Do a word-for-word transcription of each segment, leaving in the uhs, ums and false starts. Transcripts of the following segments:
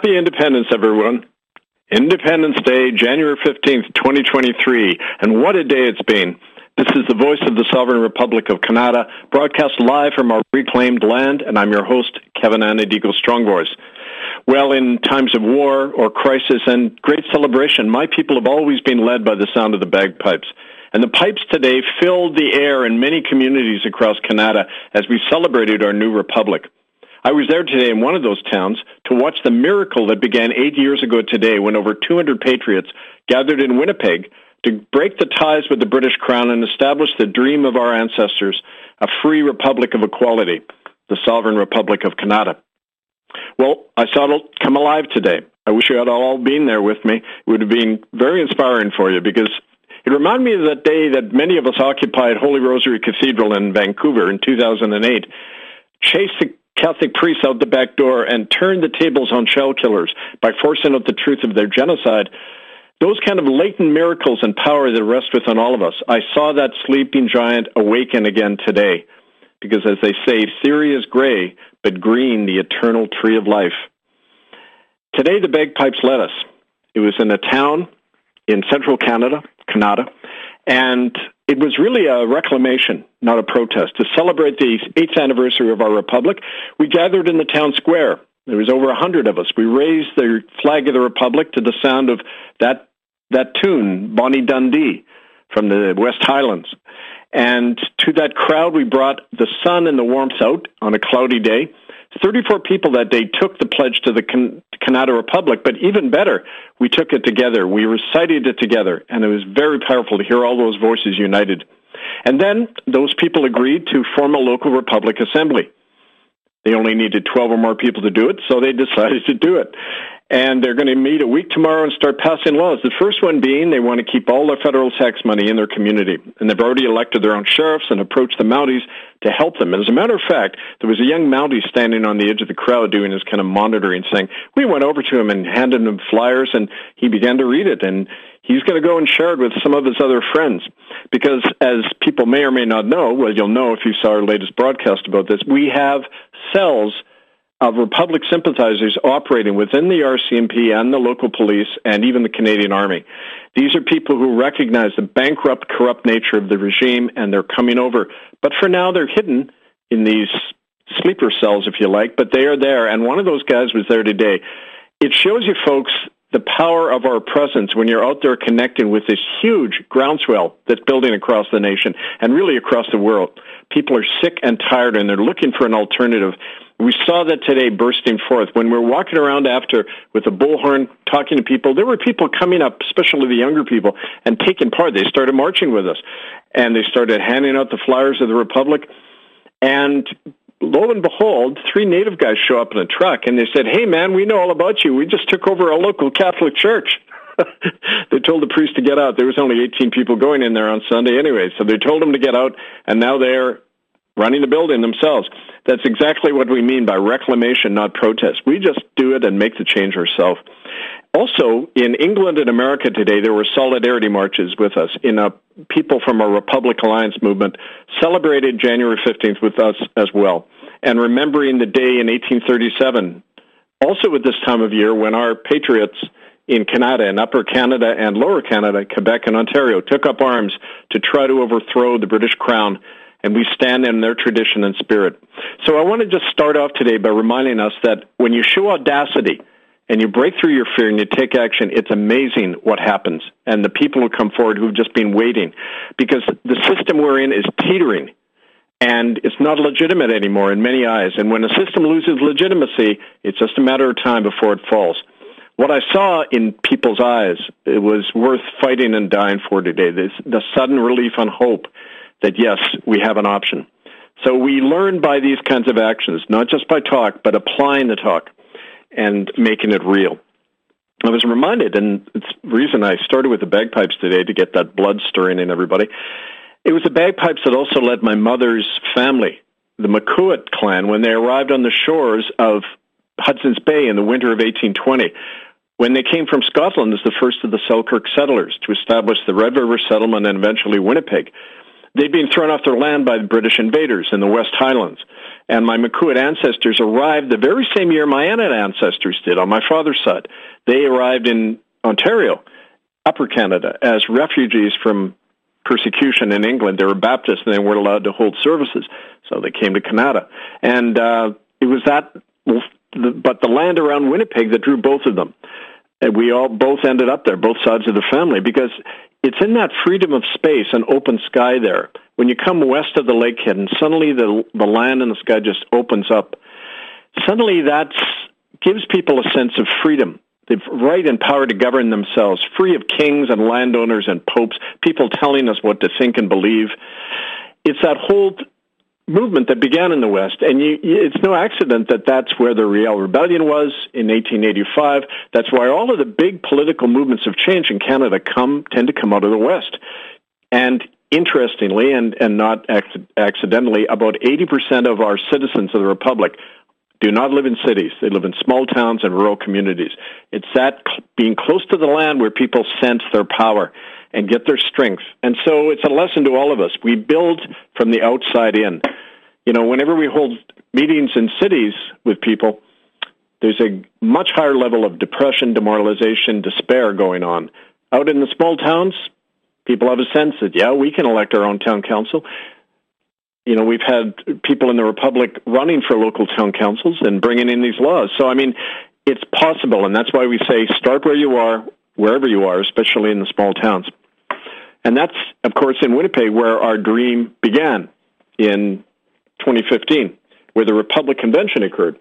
Happy Independence, everyone. Independence Day, January fifteenth, twenty twenty-three. And what a day it's been. This is the voice of the Sovereign Republic of Canada, broadcast live from our reclaimed land, and I'm your host, Kevin Anadigo Strongvoice. Well, in times of war or crisis and great celebration, my people have always been led by the sound of the bagpipes. And the pipes today filled the air in many communities across Canada as we celebrated our new republic. I was there today in one of those towns to watch the miracle that began eight years ago today when over two hundred patriots gathered in Winnipeg to break the ties with the British Crown and establish the dream of our ancestors, a free republic of equality, the Sovereign Republic of Canada. Well, I saw it come alive today. I wish you had all been there with me. It would have been very inspiring for you because it reminded me of that day that many of us occupied Holy Rosary Cathedral in Vancouver in two thousand eight, chased the Catholic priests out the back door and turned the tables on shell killers by forcing out the truth of their genocide. Those kind of latent miracles and power that rest within all of us. I saw that sleeping giant awaken again today because, as they say, theory is gray, but green, the eternal tree of life. Today, the bagpipes led us. It was in a town in central Canada, Canada, and it was really a reclamation, not a protest. To celebrate the eighth anniversary of our republic, we gathered in the town square. There was over a hundred of us. We raised the flag of the republic to the sound of that that tune, Bonnie Dundee, from the West Highlands. And to that crowd, we brought the sun and the warmth out on a cloudy day. thirty-four people that day took the pledge to the Can- Canada Republic, but even better, we took it together. We recited it together, and it was very powerful to hear all those voices united. And then those people agreed to form a local republic assembly. They only needed twelve or more people to do it, so they decided to do it. And they're going to meet a week tomorrow and start passing laws. The first one being they want to keep all their federal tax money in their community. And they've already elected their own sheriffs and approached the Mounties to help them. And as a matter of fact, there was a young Mountie standing on the edge of the crowd doing his kind of monitoring, saying, we went over to him and handed him flyers, and he began to read it. And he's going to go and share it with some of his other friends. Because as people may or may not know, well, you'll know if you saw our latest broadcast about this, we have cells of Republic sympathizers operating within the R C M P and the local police and even the Canadian Army. These are people who recognize the bankrupt, corrupt nature of the regime, and they're coming over. But for now, they're hidden in these sleeper cells, if you like, but they are there, and one of those guys was there today. It shows you, folks, the power of our presence when you're out there connecting with this huge groundswell that's building across the nation and really across the world. People are sick and tired, and they're looking for an alternative. We saw that today bursting forth. When we were walking around after with a bullhorn, talking to people, there were people coming up, especially the younger people, and taking part. They started marching with us, and they started handing out the flyers of the Republic. And lo and behold, three Native guys show up in a truck, and they said, hey, man, we know all about you. We just took over a local Catholic church. They told the priest to get out. There was only eighteen people going in there on Sunday anyway, so they told him to get out, and now they're running the building themselves. That's exactly what we mean by reclamation, not protest. We just do it and make the change ourselves. Also, in England and America today, there were solidarity marches with us. In a, people from our Republic Alliance movement celebrated January fifteenth with us as well. And remembering the day in eighteen thirty-seven, also at this time of year when our patriots in Canada and Upper Canada and Lower Canada, Quebec and Ontario, took up arms to try to overthrow the British Crown, and we stand in their tradition and spirit. So I want to just start off today by reminding us that when you show audacity and you break through your fear and you take action, it's amazing what happens. And the people who come forward who've just been waiting, because the system we're in is teetering, and it's not legitimate anymore in many eyes. And when a system loses legitimacy, it's just a matter of time before it falls. What I saw in people's eyes, it was worth fighting and dying for today, this, the sudden relief and hope that, yes, we have an option. So we learn by these kinds of actions, not just by talk, but applying the talk and making it real. I was reminded, and it's the reason I started with the bagpipes today to get that blood stirring in everybody. It was the bagpipes that also led my mother's family, the McCourt clan, when they arrived on the shores of Hudson's Bay in the winter of eighteen twenty, when they came from Scotland as the first of the Selkirk settlers to establish the Red River settlement and eventually Winnipeg. They'd been thrown off their land by the British invaders in the West Highlands. And my Makua ancestors arrived the very same year my Inuit ancestors did on my father's side. They arrived in Ontario, Upper Canada, as refugees from persecution in England. They were Baptists and they weren't allowed to hold services, so they came to Canada. And uh, it was that, but the land around Winnipeg that drew both of them. And we all both ended up there, both sides of the family, because it's in that freedom of space and open sky there. When you come west of the lakehead and suddenly the the land and the sky just opens up, suddenly that gives people a sense of freedom. They've right and power to govern themselves, free of kings and landowners and popes, people telling us what to think and believe. It's that whole movement that began in the West, and you, it's no accident that that's where the Riel Rebellion was in eighteen eighty-five. That's why all of the big political movements of change in Canada come tend to come out of the West. And interestingly, and, and not ac- accidentally, about eighty percent of our citizens of the Republic do not live in cities. They live in small towns and rural communities. It's that cl- being close to the land where people sense their power and get their strength. And so it's a lesson to all of us. We build from the outside in. You know, whenever we hold meetings in cities with people, there's a much higher level of depression, demoralization, despair going on. Out in the small towns, people have a sense that, yeah, we can elect our own town council. You know, we've had people in the Republic running for local town councils and bringing in these laws. So, I mean, it's possible, and that's why we say start where you are, wherever you are, especially in the small towns. And that's, of course, in Winnipeg where our dream began in twenty fifteen, where the Republic Convention occurred.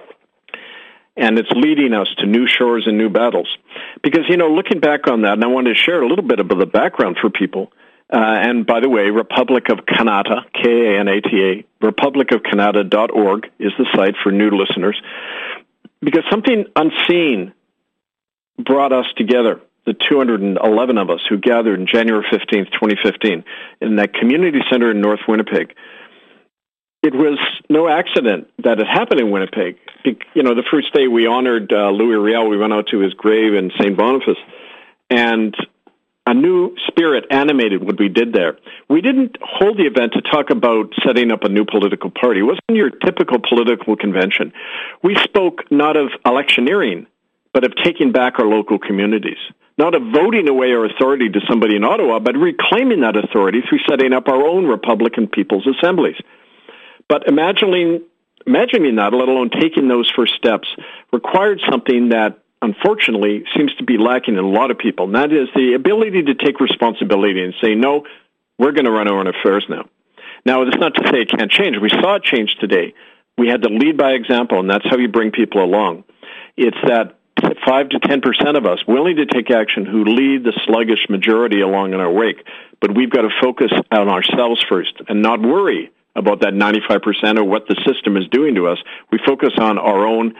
And it's leading us to new shores and new battles. Because, you know, looking back on that, and I wanted to share a little bit about the background for people. Uh, and by the way, Republic of Kanata, K A N A T A, republic of canada dot org is the site for new listeners. Because something unseen brought us together, the two hundred eleven of us who gathered on January fifteenth, twenty fifteen, in that community center in North Winnipeg. It was no accident that it happened in Winnipeg. You know, the first day we honored uh, Louis Riel, we went out to his grave in Saint Boniface, and a new spirit animated what we did there. We didn't hold the event to talk about setting up a new political party. It wasn't your typical political convention. We spoke not of electioneering, but of taking back our local communities, not of voting away our authority to somebody in Ottawa, but reclaiming that authority through setting up our own Republican People's Assemblies. But imagining, imagining that, let alone taking those first steps, required something that, unfortunately, seems to be lacking in a lot of people, and that is the ability to take responsibility and say, no, we're going to run our own affairs now. Now, that's not to say it can't change. We saw it change today. We had to lead by example, and that's how you bring people along. It's that five to ten percent of us willing to take action who lead the sluggish majority along in our wake. But we've got to focus on ourselves first and not worry about that ninety-five percent or what the system is doing to us. We focus on our own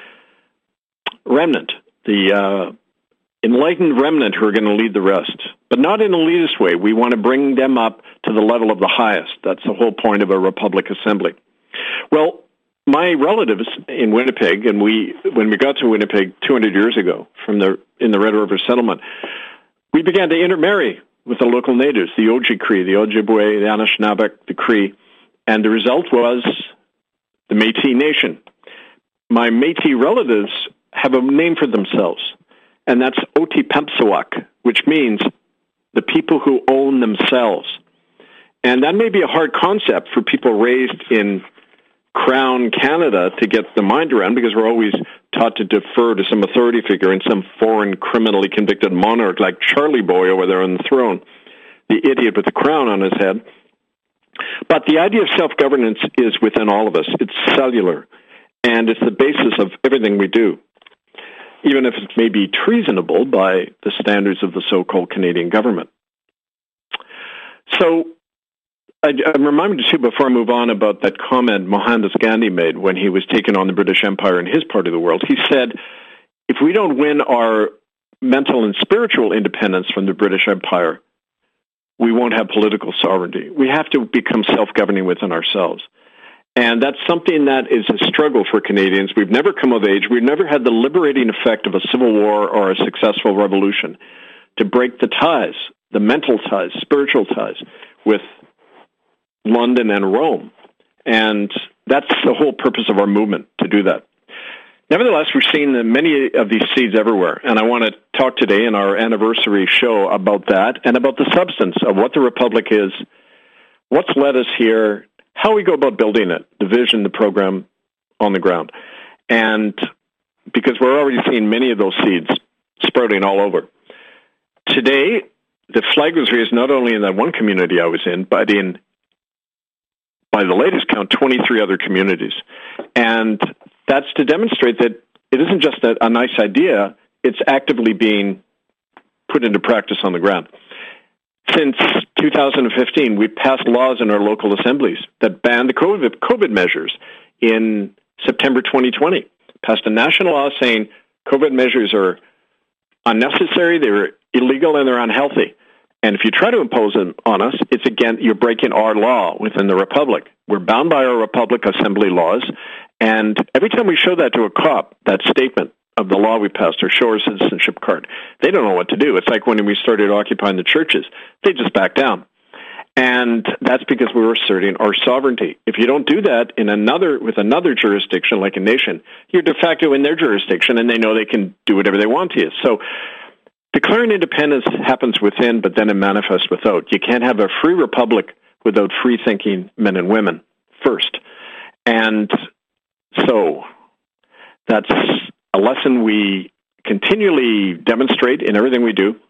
remnant, the uh, enlightened remnant who are going to lead the rest, but not in a elitist way. We want to bring them up to the level of the highest. That's the whole point of a Republic Assembly. Well, my relatives in Winnipeg, and we, when we got to Winnipeg two hundred years ago from the in the Red River settlement, we began to intermarry with the local natives, the Oji-Cree, the Ojibwe, the Anishinaabe, the Cree, and the result was the Métis Nation. My Métis relatives have a name for themselves, and that's Otipemisiwak, which means the people who own themselves. And that may be a hard concept for people raised in Crown Canada to get the mind around, because we're always taught to defer to some authority figure and some foreign criminally convicted monarch like Charlie Boy over there on the throne, the idiot with the crown on his head. But the idea of self-governance is within all of us. It's cellular, and it's the basis of everything we do, even if it may be treasonable by the standards of the so-called Canadian government. So I, I'm reminded, too, before I move on, about that comment Mohandas Gandhi made when he was taking on the British Empire in his part of the world. He said, if we don't win our mental and spiritual independence from the British Empire, we won't have political sovereignty. We have to become self-governing within ourselves. And that's something that is a struggle for Canadians. We've never come of age. We've never had the liberating effect of a civil war or a successful revolution to break the ties, the mental ties, spiritual ties with London and Rome. And that's the whole purpose of our movement, to do that. Nevertheless, we've seen many of these seeds everywhere, and I want to talk today in our anniversary show about that and about the substance of what the Republic is, what's led us here, how we go about building it, the vision, the program on the ground. And because we're already seeing many of those seeds sprouting all over. Today, the flag was raised not only in that one community I was in, but in, by the latest count, twenty-three other communities. And that's to demonstrate that it isn't just a, a nice idea, it's actively being put into practice on the ground. Since two thousand fifteen, we've passed laws in our local assemblies that ban the COVID, COVID measures. In September twenty twenty, passed a national law saying COVID measures are unnecessary, they're illegal, and they're unhealthy. And if you try to impose them on us, it's again, you're breaking our law within the Republic. We're bound by our Republic Assembly laws, and every time we show that to a cop, that statement of the law we passed, or show our citizenship card, they don't know what to do. It's like when we started occupying the churches. They just back down. And that's because we were asserting our sovereignty. If you don't do that in another with another jurisdiction, like a nation, you're de facto in their jurisdiction, and they know they can do whatever they want to you. So declaring independence happens within, but then it manifests without. You can't have a free republic without free-thinking men and women first. And so that's a lesson we continually demonstrate in everything we do.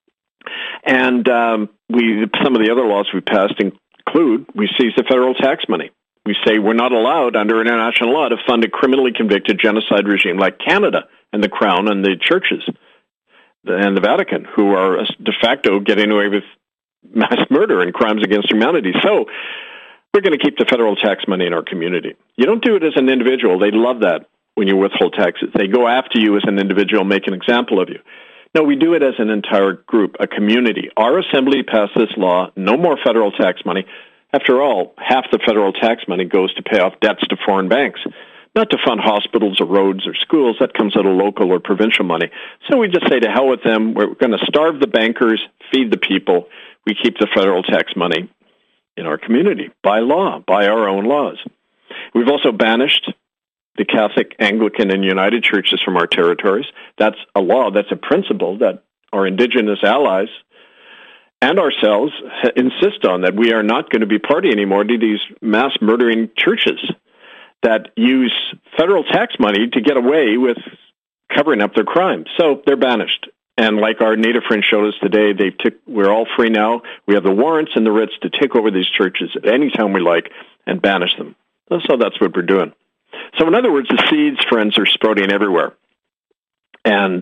And um, we, some of the other laws we passed include, we seize the federal tax money. We say we're not allowed under international law to fund a criminally convicted genocide regime like Canada and the Crown and the churches and the Vatican, who are de facto getting away with mass murder and crimes against humanity. So we're going to keep the federal tax money in our community. You don't do it as an individual. They love that when you withhold taxes. They go after you as an individual, make an example of you. No, we do it as an entire group, a community. Our assembly passed this law, no more federal tax money. After all, half the federal tax money goes to pay off debts to foreign banks, not to fund hospitals or roads or schools. That comes out of local or provincial money. So we just say to hell with them. We're going to starve the bankers, feed the people. We keep the federal tax money in our community by law, by our own laws. We've also banished the Catholic, Anglican, and United Churches from our territories. That's a law, that's a principle that our Indigenous allies and ourselves insist on, that we are not going to be party anymore to these mass murdering churches that use federal tax money to get away with covering up their crimes. So they're banished. And like our native friends showed us today, they took, we're all free now. We have the warrants and the writs to take over these churches at any time we like and banish them. So that's what we're doing. So in other words, the seeds, friends, are sprouting everywhere. And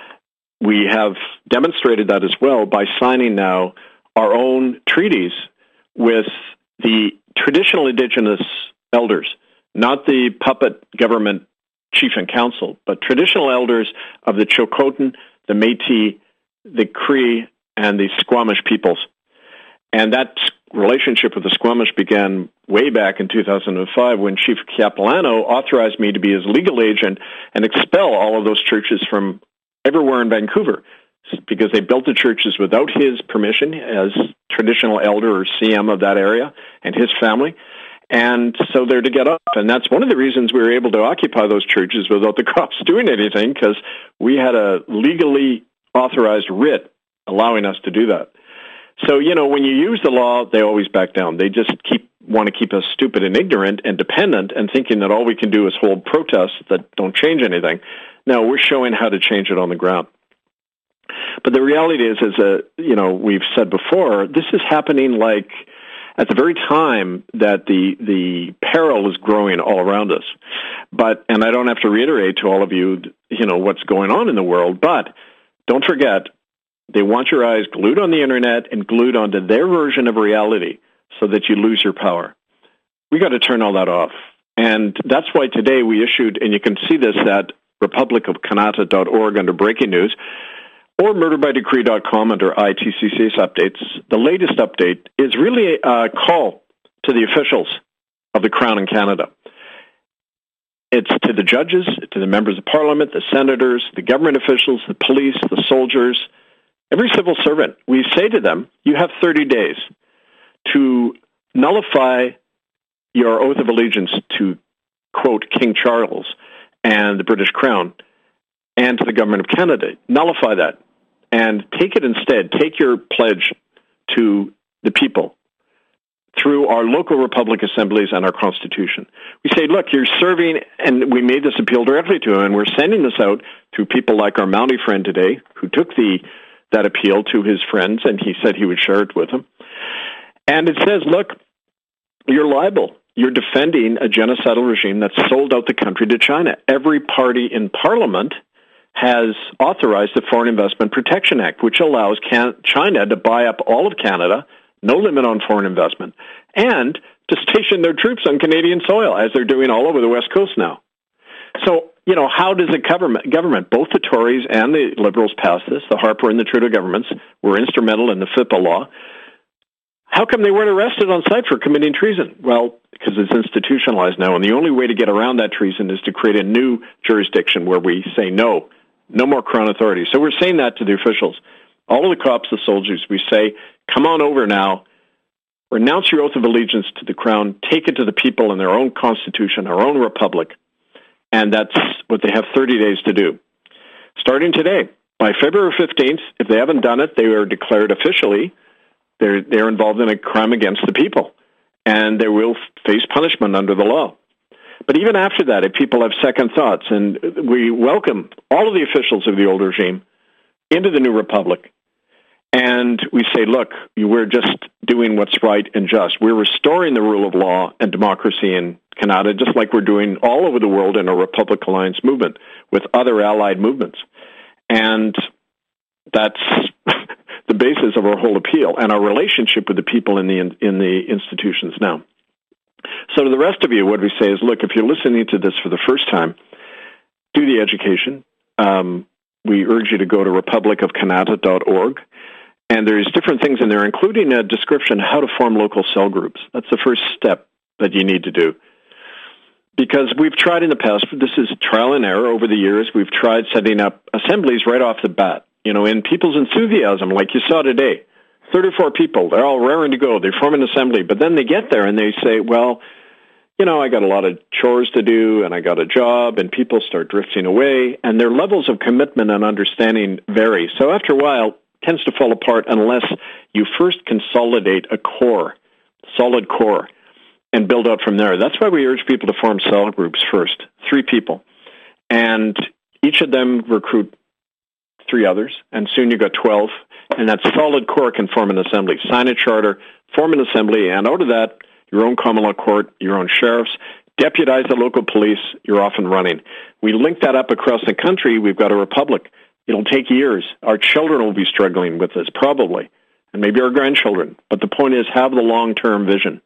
we have demonstrated that as well by signing now our own treaties with the traditional Indigenous elders, not the puppet government chief and council, but traditional elders of the Chilcotin, the Métis, the Cree, and the Squamish peoples. And that relationship with the Squamish began way back in two thousand five when Chief Capilano authorized me to be his legal agent and expel all of those churches from everywhere in Vancouver, because they built the churches without his permission as traditional elder or C M of that area and his family. And so they're to get up. And that's one of the reasons we were able to occupy those churches without the cops doing anything, because we had a legally authorized writ allowing us to do that. So, you know, when you use the law, they always back down. They just keep want to keep us stupid and ignorant and dependent and thinking that all we can do is hold protests that don't change anything. No, we're showing how to change it on the ground. But the reality is, is that, you know, we've said before, this is happening like at the very time that the the peril is growing all around us. But, and I don't have to reiterate to all of you, you know, what's going on in the world, but don't forget, they want your eyes glued on the internet and glued onto their version of reality so that you lose your power. We got to turn all that off. And that's why today we issued, and you can see this at republic of kanata dot org under breaking news, or murder by decree dot com under I T C C S updates. The latest update is really a call to the officials of the Crown in Canada. It's to the judges, to the members of Parliament, the senators, the government officials, the police, the soldiers, every civil servant. We say to them, you have thirty days to nullify your oath of allegiance to, quote, King Charles and the British Crown and to the government of Canada. Nullify that and take it instead. Take your pledge to the people through our local republic assemblies and our Constitution. We say, look, you're serving, and we made this appeal directly to him, and we're sending this out through people like our Mountie friend today, who took the that appeal to his friends, and he said he would share it with them. And it says, look, you're liable. You're defending a genocidal regime that's sold out the country to China. Every party in Parliament has authorized the Foreign Investment Protection Act, which allows Can- China to buy up all of Canada, no limit on foreign investment, and to station their troops on Canadian soil, as they're doing all over the West Coast now. So, you know, how does the government, government, both the Tories and the Liberals pass this, the Harper and the Trudeau governments were instrumental in the FIPA law. How come they weren't arrested on sight for committing treason? Well, because it's institutionalized now, and the only way to get around that treason is to create a new jurisdiction where we say no, no more Crown authority. So we're saying that to the officials. All of the cops, the soldiers, we say, come on over now, renounce your oath of allegiance to the Crown, take it to the people in their own constitution, our own republic, and that's what they have thirty days to do. Starting today, by February fifteenth, if they haven't done it, they are declared officially, they're, they're involved in a crime against the people, and they will face punishment under the law. But even after that, if people have second thoughts, and we welcome all of the officials of the old regime into the new republic, and we say, look, we're just doing what's right and just. We're restoring the rule of law and democracy in Canada, just like we're doing all over the world in a Republic Alliance movement with other allied movements. And that's the basis of our whole appeal and our relationship with the people in the in the institutions now. So to the rest of you, what we say is, look, if you're listening to this for the first time, do the education. Um, we urge you to go to republic of canada dot org. And there's different things in there, including a description of how to form local cell groups. That's the first step that you need to do. Because we've tried in the past, this is trial and error over the years, we've tried setting up assemblies right off the bat, you know, in people's enthusiasm, like you saw today. thirty-four people, they're all raring to go, they form an assembly, but then they get there and they say, well, you know, I got a lot of chores to do, and I got a job, and people start drifting away, and their levels of commitment and understanding vary. So after a while, tends to fall apart unless you first consolidate a core, solid core, and build out from there. That's why we urge people to form cell groups first, three people. And each of them recruit three others, and soon you've got twelve, and that solid core can form an assembly. Sign a charter, form an assembly, and out of that, your own common law court, your own sheriffs, deputize the local police, you're off and running. We link that up across the country, we've got a republic. It'll take years. Our children will be struggling with this, probably, and maybe our grandchildren. But the point is, have the long-term vision.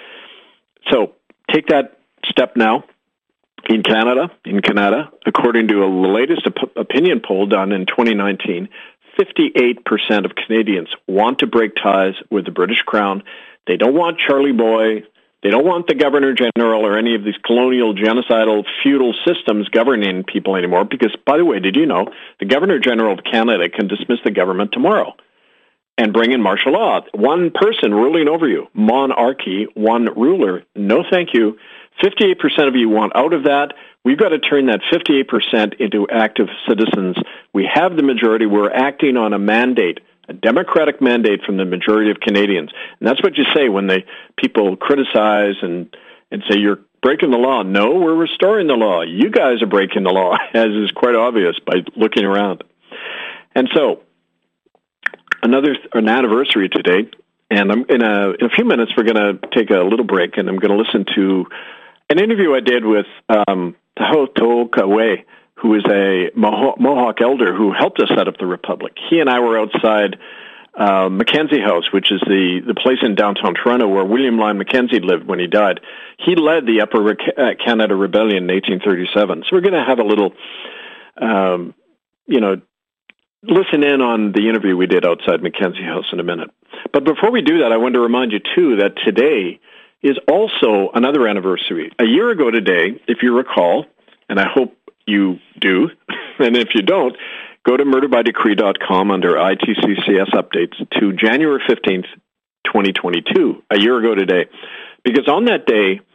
So take that step now. In Canada, in Canada, according to a latest op- opinion poll done in twenty nineteen, fifty-eight percent of Canadians want to break ties with the British Crown. They don't want Charlie Boy. They don't want the Governor General or any of these colonial, genocidal, feudal systems governing people anymore because, by the way, did you know the Governor General of Canada can dismiss the government tomorrow and bring in martial law? One person ruling over you. Monarchy, one ruler. No thank you. fifty-eight percent of you want out of that. We've got to turn that fifty-eight percent into active citizens. We have the majority. We're acting on a mandate, a democratic mandate from the majority of Canadians. And that's what you say when they people criticize and, and say you're breaking the law. No, we're restoring the law. You guys are breaking the law, as is quite obvious by looking around. And so, another an anniversary today, and I'm in a, in a few minutes we're going to take a little break, and I'm going to listen to an interview I did with um, Tahoe To'okawe, who is a Mohawk elder who helped us set up the Republic. He and I were outside uh, Mackenzie House, which is the, the place in downtown Toronto where William Lyon Mackenzie lived when he died. He led the Upper Canada Rebellion in eighteen thirty-seven. So we're going to have a little, um, you know, listen in on the interview we did outside Mackenzie House in a minute. But before we do that, I want to remind you, too, that today is also another anniversary. A year ago today, if you recall, and I hope you do, and if you don't, go to murder by decree dot com under I T C C S updates to January fifteenth, twenty twenty-two, a year ago today. Because on that day,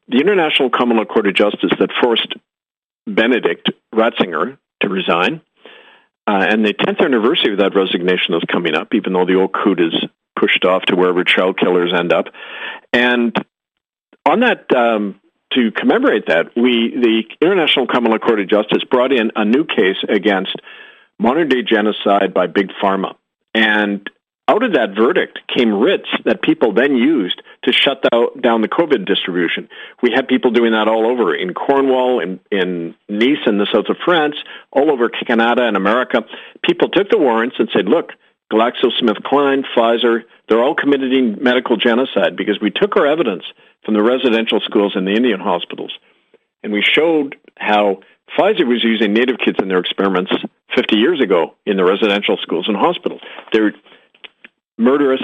the International Common Law Court of Justice that forced Benedict Ratzinger to resign. Uh, and the tenth anniversary of that resignation is coming up, even though the old coup is pushed off to wherever child killers end up. And on that, um, to commemorate that, we, the International Common Law Court of Justice, brought in a new case against modern-day genocide by Big Pharma. And out of that verdict came writs that people then used to shut down the COVID distribution. We had people doing that all over, in Cornwall, in, in Nice, in the south of France, all over Canada and America. People took the warrants and said, look, GlaxoSmithKline, Pfizer, they're all committing medical genocide because we took our evidence from the residential schools and the Indian hospitals, and we showed how Pfizer was using Native kids in their experiments fifty years ago in the residential schools and hospitals. They're murderous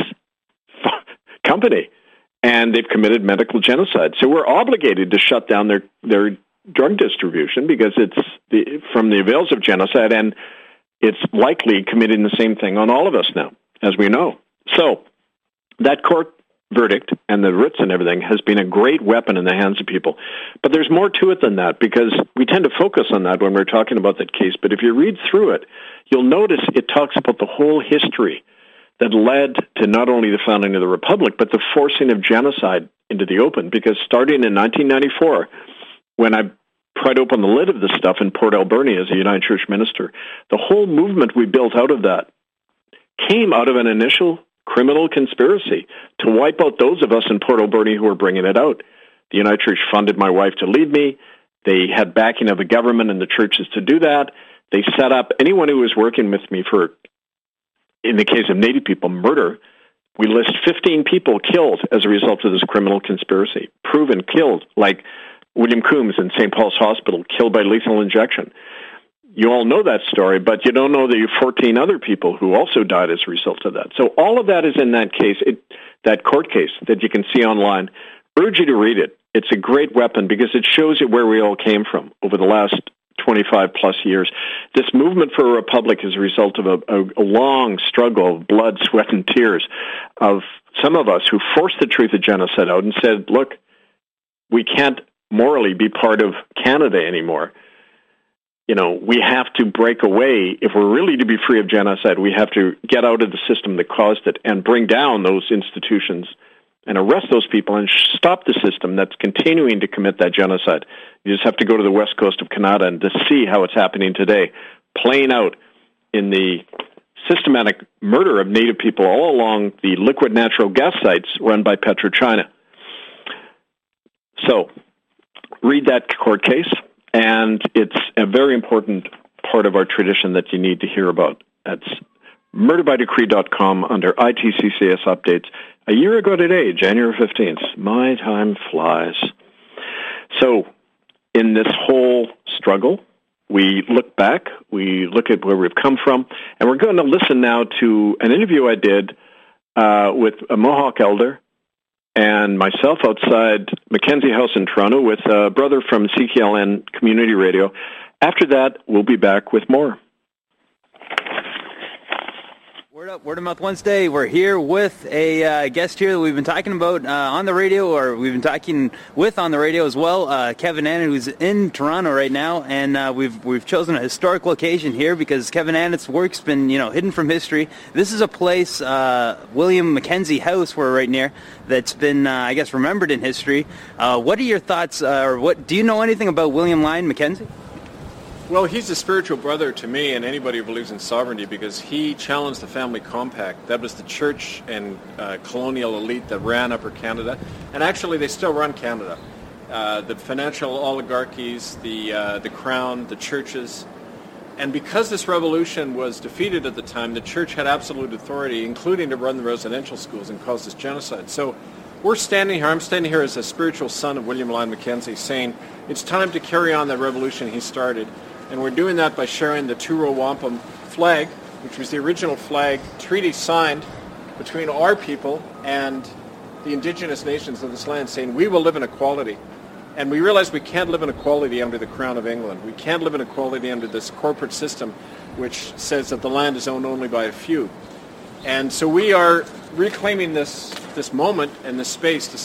company, and they've committed medical genocide. So we're obligated to shut down their, their drug distribution because it's the, from the avails of genocide, and it's likely committing the same thing on all of us now, as we know. So that court verdict and the writs and everything has been a great weapon in the hands of people. But there's more to it than that, because we tend to focus on that when we're talking about that case. But if you read through it, you'll notice it talks about the whole history that led to not only the founding of the Republic, but the forcing of genocide into the open. Because starting in nineteen ninety-four, when I pried open the lid of this stuff in Port Alberni as a United Church minister, the whole movement we built out of that came out of an initial criminal conspiracy to wipe out those of us in Port Alberni who were bringing it out. The United Church funded my wife to lead me. They had backing of the government and the churches to do that. They set up anyone who was working with me for, in the case of Native people, murder. We list fifteen people killed as a result of this criminal conspiracy, proven killed, like William Coombs in Saint Paul's Hospital, killed by lethal injection. You all know that story, but you don't know the fourteen other people who also died as a result of that. So all of that is in that case, it, that court case that you can see online. I urge you to read it. It's a great weapon because it shows you where we all came from over the last twenty-five plus years. This movement for a republic is a result of a, a, a long struggle of blood, sweat, and tears of some of us who forced the truth of genocide out and said, look, we can't morally be part of Canada anymore. You know, we have to break away. If we're really to be free of genocide, we have to get out of the system that caused it and bring down those institutions and arrest those people and stop the system that's continuing to commit that genocide. You just have to go to the west coast of Canada and to see how it's happening today, playing out in the systematic murder of Native people all along the liquid natural gas sites run by PetroChina. So, read that court case. And it's a very important part of our tradition that you need to hear about. That's murder by decree dot com under I T C C S updates. A year ago today, January fifteenth. My time flies. So, in this whole struggle, we look back, we look at where we've come from, and we're going to listen now to an interview I did uh, with a Mohawk elder and myself outside Mackenzie House in Toronto with a brother from C K L N Community Radio. After that, we'll be back with more. Word Up, Word of Mouth Wednesday. We're here with a uh, guest here that we've been talking about uh, on the radio, or we've been talking with on the radio as well, uh, Kevin Annett, who's in Toronto right now, and uh, we've we've chosen a historic location here because Kevin Annett's work's been, you know, hidden from history. This is a place, uh, William Mackenzie House, we're right near, that's been, uh, I guess, remembered in history. Uh, what are your thoughts, uh, or what do you know anything about William Lyon Mackenzie? Well, he's a spiritual brother to me and anybody who believes in sovereignty because he challenged the family compact. That was the church and uh, colonial elite that ran Upper Canada. And actually, they still run Canada. Uh, the financial oligarchies, the, uh, the crown, the churches. And because this revolution was defeated at the time, the church had absolute authority, including to run the residential schools and cause this genocide. So we're standing here, I'm standing here as a spiritual son of William Lyon Mackenzie, saying it's time to carry on the revolution he started. And we're doing that by sharing the two-row wampum flag, which was the original flag treaty signed between our people and the indigenous nations of this land, saying we will live in equality. And we realize we can't live in equality under the Crown of England. We can't live in equality under this corporate system, which says that the land is owned only by a few. And so we are reclaiming this, this moment and this space to say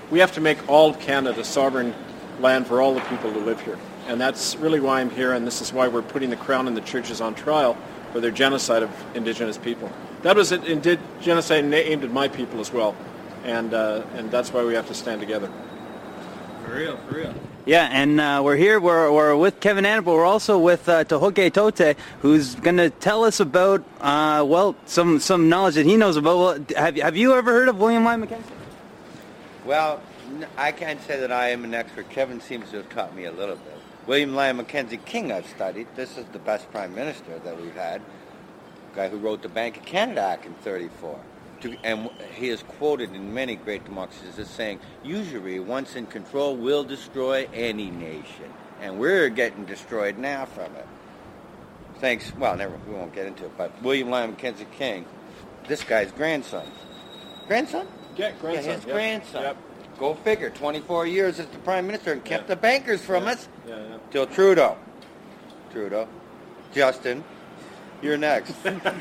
we have to make all of Canada sovereign land for all the people who live here. And that's really why I'm here, and this is why we're putting the Crown and the churches on trial for their genocide of Indigenous people. That was it, it did genocide aimed at my people as well, and uh, and that's why we have to stand together. For real, for real. Yeah, and uh, we're here, we're, we're with Kevin Annett, but we're also with uh, Tohoke Tote, who's going to tell us about, uh, well, some, some knowledge that he knows about. Well, have, have you ever heard of William Lyon Mackenzie? Well, I can't say that I am an expert. Kevin seems to have taught me a little bit. William Lyon Mackenzie King I've studied. This is the best prime minister that we've had. Guy who wrote the Bank of Canada Act in thirty-four. To, and he is quoted in many great democracies as saying, usury, once in control, will destroy any nation. And we're getting destroyed now from it. Thanks, well, never, we won't get into it, but William Lyon Mackenzie King, this guy's grandson. Grandson? Yeah, grandson. Yeah, his yep. grandson. Yep. Go figure, twenty-four years as the prime minister and kept yeah. the bankers from yeah. us. Yeah, yeah. Till Trudeau. Trudeau. Justin, you're next.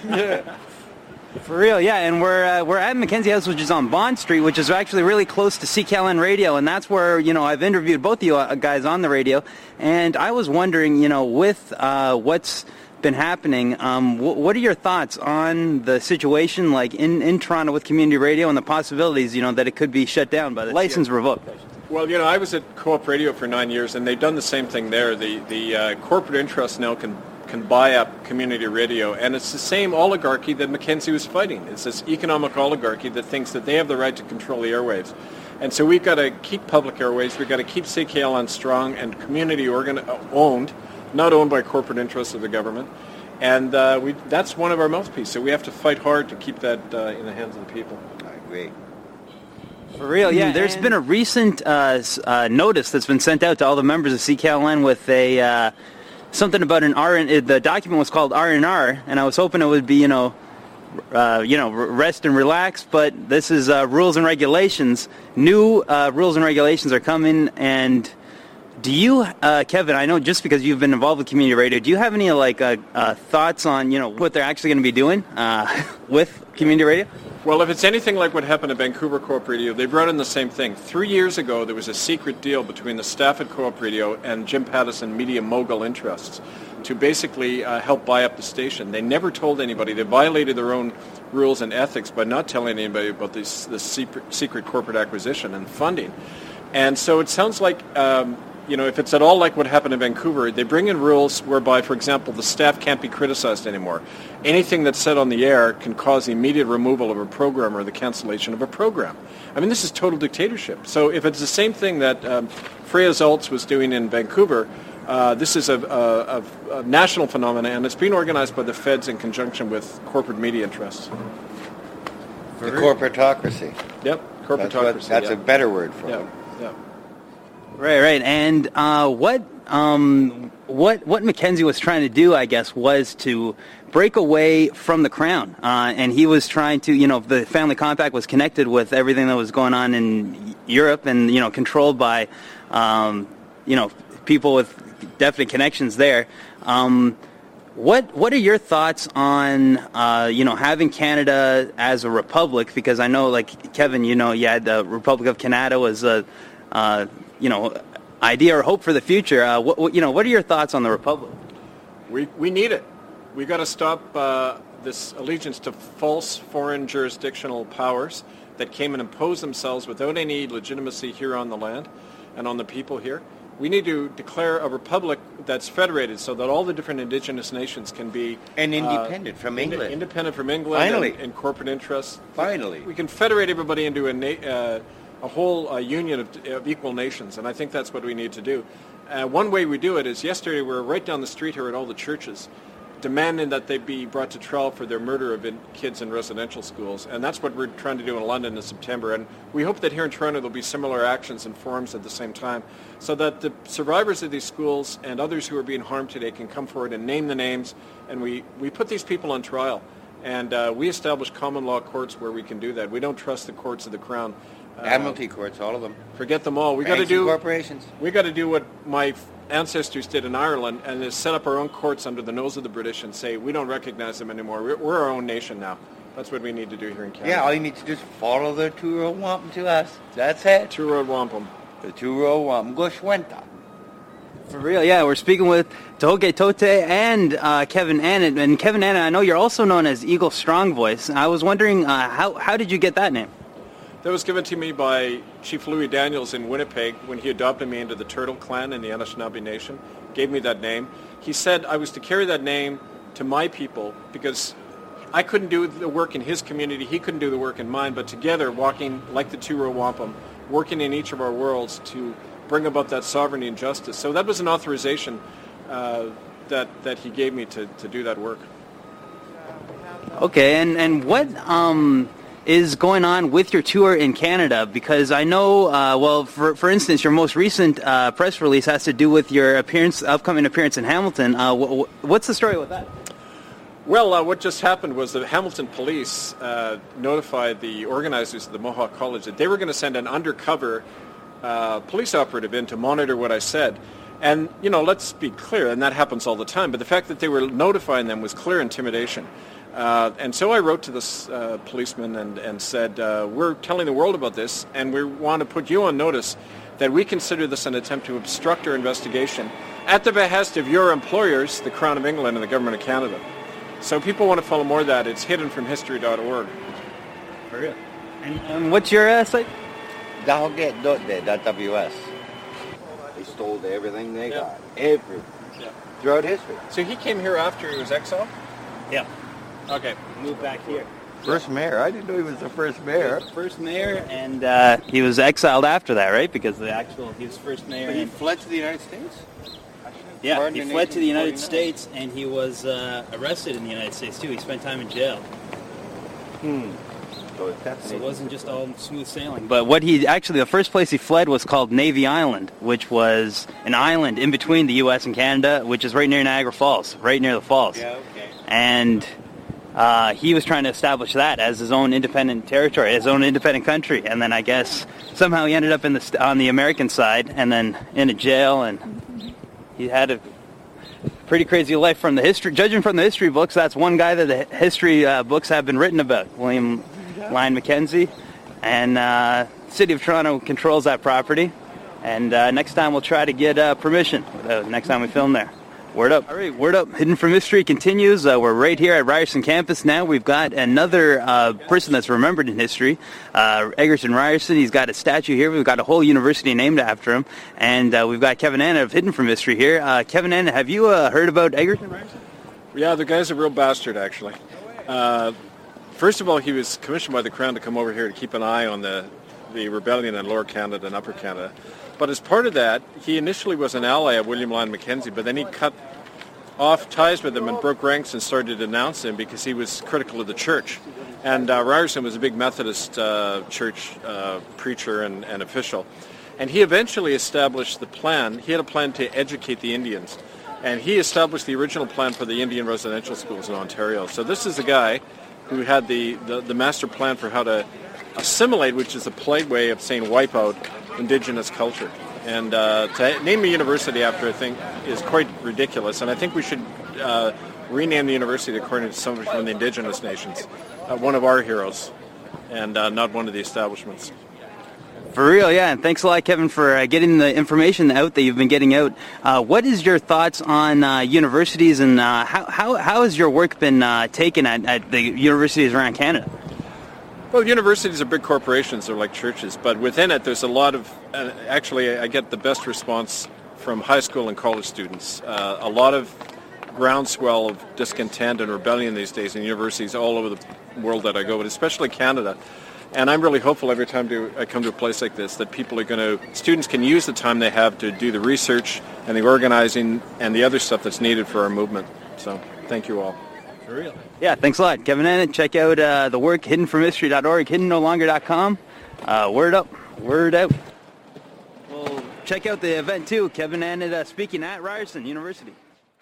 For real, yeah, and we're uh, we're at Mackenzie House, which is on Bond Street, which is actually really close to C K L N Radio, and that's where, you know, I've interviewed both of you guys on the radio, and I was wondering, you know, with uh, what's been happening, um, w- what are your thoughts on the situation, like, in, in Toronto with community radio and the possibilities, you know, that it could be shut down by the license yeah. revoked? Well, you know, I was at Co-op Radio for nine years, and they've done the same thing there. The, the uh, corporate interests now can can buy up community radio, and it's the same oligarchy that Mackenzie was fighting. It's this economic oligarchy that thinks that they have the right to control the airwaves. And so we've got to keep public airwaves, we've got to keep C K L N strong and community organ- owned, not owned by corporate interests of the government. And uh, we, that's one of our mouthpieces, so we have to fight hard to keep that uh, in the hands of the people. I agree. For real, yeah. There's been a recent uh, uh, notice that's been sent out to all the members of C K L N with a... Uh, something about an R. The document was called R and R, and I was hoping it would be, you know, uh, you know, rest and relax. But this is uh, rules and regulations. New uh, rules and regulations are coming. And do you, uh, Kevin? I know just because you've been involved with community radio, do you have any like uh, uh, thoughts on, you know, what they're actually going to be doing uh, with community radio? Well, if it's anything like what happened at Vancouver Co-op Radio, they brought in the same thing. Three years ago, there was a secret deal between the staff at Co-op Radio and Jim Pattison Media Mogul Interests to basically uh, help buy up the station. They never told anybody. They violated their own rules and ethics by not telling anybody about this, this secret, secret corporate acquisition and funding. And so it sounds like... Um, You know, if it's at all like what happened in Vancouver, they bring in rules whereby, for example, the staff can't be criticized anymore. Anything that's said on the air can cause the immediate removal of a program or the cancellation of a program. I mean, this is total dictatorship. So if it's the same thing that um, Freya Zoltz was doing in Vancouver, uh, this is a, a, a, a national phenomenon, and it's being organized by the feds in conjunction with corporate media interests. The corporatocracy. Yep, corporatocracy. That's, what, that's yeah. a better word for yeah. it. Yeah. Right, right. And uh, what um, what what Mackenzie was trying to do, I guess, was to break away from the Crown. Uh, and he was trying to, you know, the family compact was connected with everything that was going on in Europe and, you know, controlled by, um, you know, people with definite connections there. Um, what what are your thoughts on, uh, you know, having Canada as a republic? Because I know, like, Kevin, you know, yeah, the Republic of Canada was a... Uh, you know, idea or hope for the future. Uh, what, what, you know, what are your thoughts on the Republic? We we need it. We got to stop uh, this allegiance to false foreign jurisdictional powers that came and imposed themselves without any legitimacy here on the land and on the people here. We need to declare a republic that's federated so that all the different indigenous nations can be... And independent uh, from England. Ind- independent from England. Finally. And, and corporate interests. Finally. We can federate everybody into a... Na- uh, a whole uh, union of, of equal nations, and I think that's what we need to do. Uh, one way we do it is yesterday we were right down the street here at all the churches demanding that they be brought to trial for their murder of in, kids in residential schools, and that's what we're trying to do in London in September, and we hope that here in Toronto there'll be similar actions and forums at the same time so that the survivors of these schools and others who are being harmed today can come forward and name the names, and we, we put these people on trial. And uh, we establish common law courts where we can do that. We don't trust the courts of the Crown. Uh, Admiralty courts, all of them. Forget them all. We got to do corporations. We got to do what my ancestors did in Ireland, and is set up our own courts under the nose of the British and say we don't recognize them anymore. We're, we're our own nation now, That's what we need to do here in Canada. Yeah, all you need to do is follow the two-road wampum to us. That's it. Two-road wampum. The two-road wampum. Goshwenta. For real, yeah. We're speaking with Tohoke Tote and uh, Kevin Annett. And Kevin Annett, I know you're also known as Eagle Strong Voice. I was wondering, uh, how how did you get that name? That was given to me by Chief Louis Daniels in Winnipeg when he adopted me into the Turtle Clan in the Anishinaabe Nation. Gave me that name. He said I was to carry that name to my people because I couldn't do the work in his community, he couldn't do the work in mine, but together, walking like the two-row wampum, working in each of our worlds to bring about that sovereignty and justice. So that was an authorization uh, that that he gave me to, to do that work. Okay, and, and what um, is going on with your tour in Canada? Because I know, uh, well, for for instance, your most recent uh, press release has to do with your appearance, upcoming appearance in Hamilton. Uh, wh- wh- what's the story with that? Well, uh, what just happened was the Hamilton police uh, notified the organizers of the Mohawk College that they were going to send an undercover uh, police operative in to monitor what I said. And, you know, let's be clear, and that happens all the time, but the fact that they were notifying them was clear intimidation. Uh, and so I wrote to this uh, policeman and, and said, uh, we're telling the world about this, and we want to put you on notice that we consider this an attempt to obstruct our investigation at the behest of your employers, the Crown of England and the Government of Canada. So people want to follow more of that. It's hidden from history dot org. For real. And, and what's your uh, site? Dahoget dot W S. They stole everything they Yeah. got. Everything. Yeah. Throughout history. So he came here after he was exiled? Yeah. Okay. Moved back here. First mayor. I didn't know he was the first mayor. First mayor, and uh, he was exiled after that, right? Because the actual, he was first mayor. But he and- fled to the United States? Yeah, Pardon, he in fled to the United eighteen States, and he was uh, arrested in the United States, too. He spent time in jail. Hmm. So it's definitely... So it wasn't just all smooth sailing. But what he, actually, the first place he fled was called Navy Island, which was an island in between the U S and Canada, which is right near Niagara Falls, right near the falls. Yeah, okay. And uh, he was trying to establish that as his own independent territory, his own independent country. And then I guess somehow he ended up in the on the American side, and then in a jail, and he had a pretty crazy life from the history. Judging from the history books, that's one guy that the history uh, books have been written about, William Lyon Mackenzie. And uh, City of Toronto controls that property. And uh, next time we'll try to get uh, permission, uh, next time we film there. Word up. All right, Word Up. Hidden from History continues. Uh, we're right here at Ryerson campus now. We've got another uh, person that's remembered in history, uh, Egerton Ryerson. He's got a statue here. We've got a whole university named after him. And uh, we've got Kevin Annett of Hidden from History here. Uh, Kevin Annett, have you uh, heard about Egerton Ryerson? Yeah, the guy's a real bastard, actually. Uh, first of all, he was commissioned by the Crown to come over here to keep an eye on the, the rebellion in Lower Canada and Upper Canada. But as part of that, he initially was an ally of William Lyon Mackenzie, but then he cut off ties with him and broke ranks and started to denounce him because he was critical of the church. And uh, Ryerson was a big Methodist uh, church uh, preacher and, and official. And he eventually established the plan. He had a plan to educate the Indians. And he established the original plan for the Indian residential schools in Ontario. So this is a guy who had the, the, the master plan for how to assimilate, which is a polite way of saying wipe out Indigenous culture. And uh, to name a university after a thing is quite ridiculous. And I think we should uh, rename the university according to somebody from the Indigenous nations, uh, one of our heroes, and uh, not one of the establishments. For real, yeah. And thanks a lot, Kevin, for uh, getting the information out that you've been getting out. Uh, what is your thoughts on uh, universities, and uh, how, how how has your work been uh, taken at, at the universities around Canada? Well, universities are big corporations. They're like churches. But within it, there's a lot of... Uh, actually, I get the best response from high school and college students. Uh, a lot of groundswell of discontent and rebellion these days in universities all over the world that I go, but especially Canada. And I'm really hopeful every time to, I come to a place like this that people are going to... Students can use the time they have to do the research and the organizing and the other stuff that's needed for our movement. So, thank you all. For real. Yeah, thanks a lot, Kevin Annett. Check out uh, the work, hidden from history dot org, hidden no longer dot com. Uh, word up, word out. Well, check out the event, too. Kevin Annett uh, speaking at Ryerson University.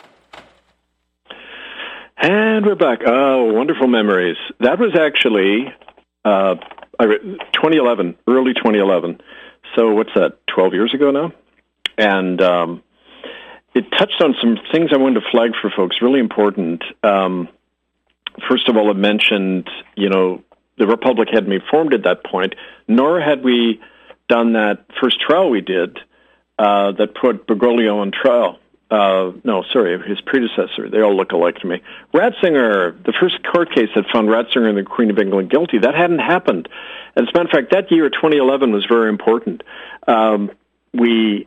And we're back. Oh, wonderful memories. That was actually uh, twenty eleven, early twenty eleven. So what's that, twelve years ago now? And... Um, It touched on some things I wanted to flag for folks, really important. Um, first of all, had mentioned, you know, the Republic hadn't been formed at that point, nor had we done that first trial we did uh, that put Bergoglio on trial. Uh, no, sorry, his predecessor. They all look alike to me. Ratzinger, the first court case that found Ratzinger and the Queen of England guilty, that hadn't happened. As a matter of fact, that year, twenty eleven, was very important. Um, we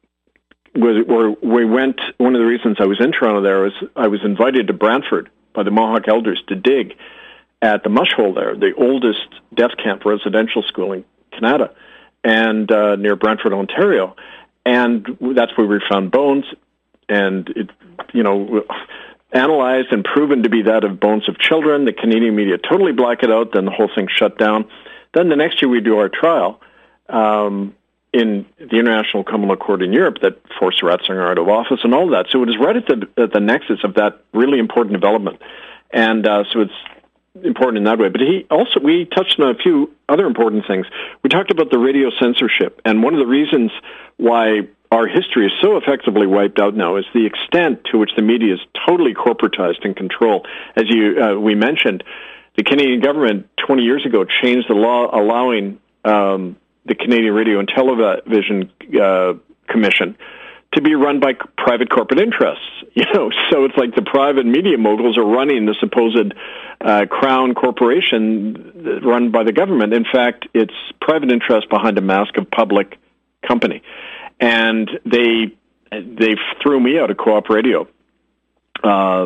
we, we went, one of the reasons I was in Toronto there was I was invited to Brantford by the Mohawk elders to dig at the Mush Hole there, the oldest death camp residential school in Canada, and uh, near Brantford, Ontario. And that's where we found bones. And it, you know, analyzed and proven to be that of bones of children. The Canadian media totally black it out. Then the whole thing shut down. Then the next year we do our trial um, in the International Common Law Court in Europe that forced Ratzinger out of office and all that. So it is right at the at the nexus of that really important development. And uh, so it's important in that way. But he also, we touched on a few other important things. We talked about the radio censorship. And one of the reasons why our history is so effectively wiped out now is the extent to which the media is totally corporatized and controlled. As you uh, we mentioned, the Canadian government twenty years ago changed the law allowing um, the Canadian Radio and Television uh, Commission to be run by private corporate interests. You know, so it's like the private media moguls are running the supposed uh, crown corporation run by the government. In fact, it's private interest behind a mask of public company. And they they threw me out of Co-op Radio, uh,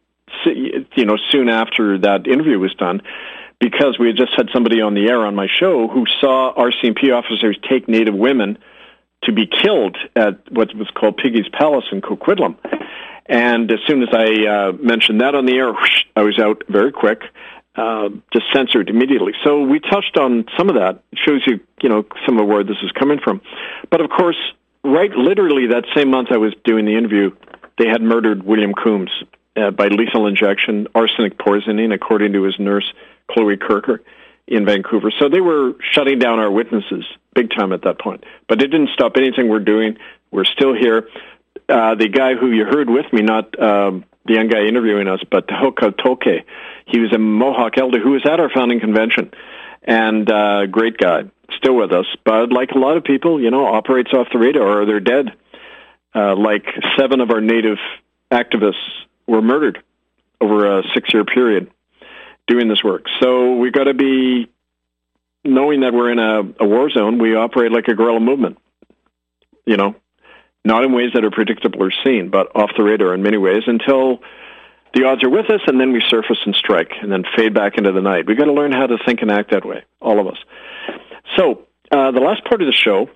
you know, soon after that interview was done, because we had just had somebody on the air on my show who saw R C M P officers take Native women to be killed at what was called Piggy's Palace in Coquitlam. And as soon as I uh, mentioned that on the air, whoosh, I was out very quick, uh, just censored immediately. So we touched on some of that. It shows you, you know, some of where this is coming from. But of course, right, literally that same month I was doing the interview, they had murdered William Coombs uh, by lethal injection, arsenic poisoning, according to his nurse, Chloe Kirker, in Vancouver. So they were shutting down our witnesses big time at that point. But it didn't stop anything we're doing. We're still here. Uh, the guy who you heard with me, not um, the young guy interviewing us, but Tehoka Toke, he was a Mohawk elder who was at our founding convention, and uh, great guy, still with us, but like a lot of people, you know, operates off the radar or they're dead. Uh, like seven of our Native activists were murdered over a six-year period doing this work. So we've got to be, knowing that we're in a, a war zone, we operate like a guerrilla movement, you know, not in ways that are predictable or seen, but off the radar in many ways until the odds are with us, and then we surface and strike and then fade back into the night. We've got to learn how to think and act that way, all of us. So uh, the last part of the show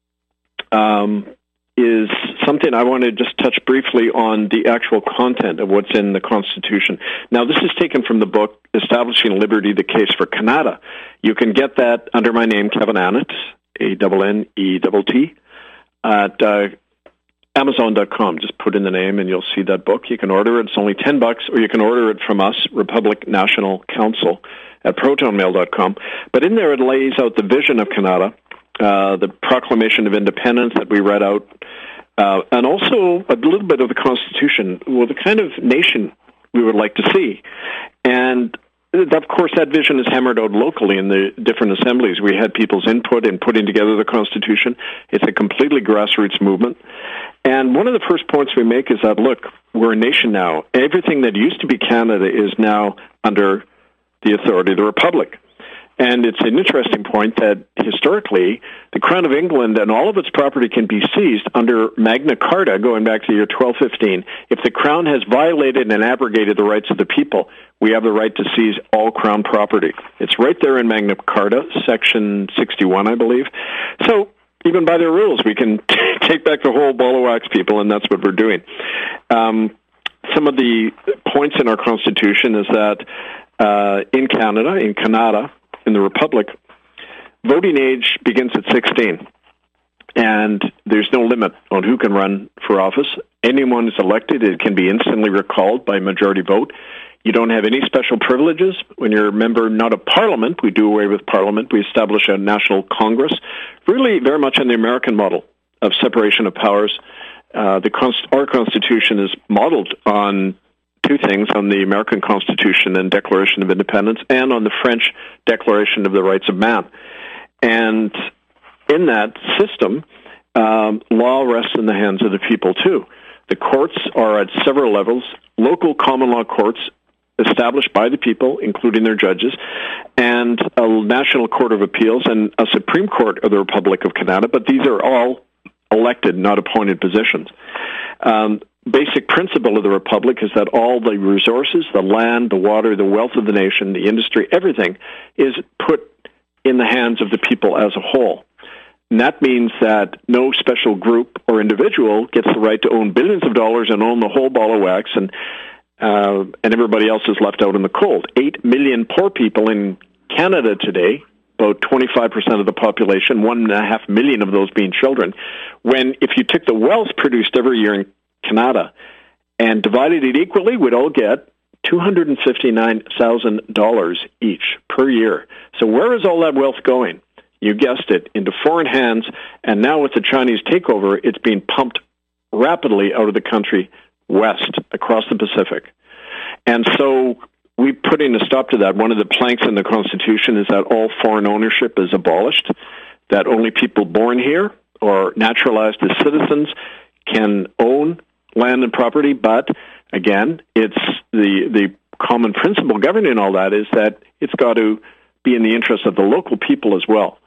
um, is something I want to just touch briefly on the actual content of what's in the Constitution. Now, this is taken from the book Establishing Liberty, the Case for Canada. You can get that under my name, Kevin Annett, A N N E T T, at uh, Amazon dot com. Just put in the name and you'll see that book. You can order it. It's only ten bucks, or you can order it from us, Republic National Council, at proton mail dot com. But in there it lays out the vision of Canada, uh, the Proclamation of Independence that we read out, uh, and also a little bit of the Constitution, well, the kind of nation we would like to see. And of course, that vision is hammered out locally in the different assemblies. We had people's input in putting together the Constitution. It's a completely grassroots movement. And one of the first points we make is that, look, we're a nation now. Everything that used to be Canada is now under the authority of the Republic. And it's an interesting point that historically, the Crown of England and all of its property can be seized under Magna Carta, going back to the year twelve fifteen. If the Crown has violated and abrogated the rights of the people, we have the right to seize all Crown property. It's right there in Magna Carta, Section sixty-one, I believe. So even by their rules, we can t- take back the whole ball of wax, people, and that's what we're doing. Um, some of the points in our Constitution is that uh, in Canada, in Canada, in the Republic, voting age begins at sixteen, and there's no limit on who can run for office. Anyone is elected, it can be instantly recalled by majority vote. You don't have any special privileges when you're a member, not of Parliament. We do away with Parliament. We establish a national Congress, really very much on the American model of separation of powers. Uh, the const- our Constitution is modeled on two things, on the American Constitution and Declaration of Independence and on the French Declaration of the Rights of Man. And in that system, um, law rests in the hands of the people, too. The courts are at several levels, local common law courts established by the people, including their judges, and a National Court of Appeals and a Supreme Court of the Republic of Canada, but these are all elected, not appointed positions. Um, basic principle of the Republic is that all the resources, the land, the water, the wealth of the nation, the industry, everything is put in the hands of the people as a whole. And that means that no special group or individual gets the right to own billions of dollars and own the whole ball of wax, and uh, and everybody else is left out in the cold. Eight million poor people in Canada today, about twenty-five percent of the population, one and a half million of those being children, when if you took the wealth produced every year in Canada and divided it equally, we'd all get two hundred fifty-nine thousand dollars each per year. So where is all that wealth going? You guessed it, into foreign hands, and now with the Chinese takeover, it's being pumped rapidly out of the country west, across the Pacific. And so we putting a stop to that. One of the planks in the Constitution is that all foreign ownership is abolished, that only people born here or naturalized as citizens can own land and property, but again, it's the the common principle governing all that is that it's got to be in the interest of the local people as well.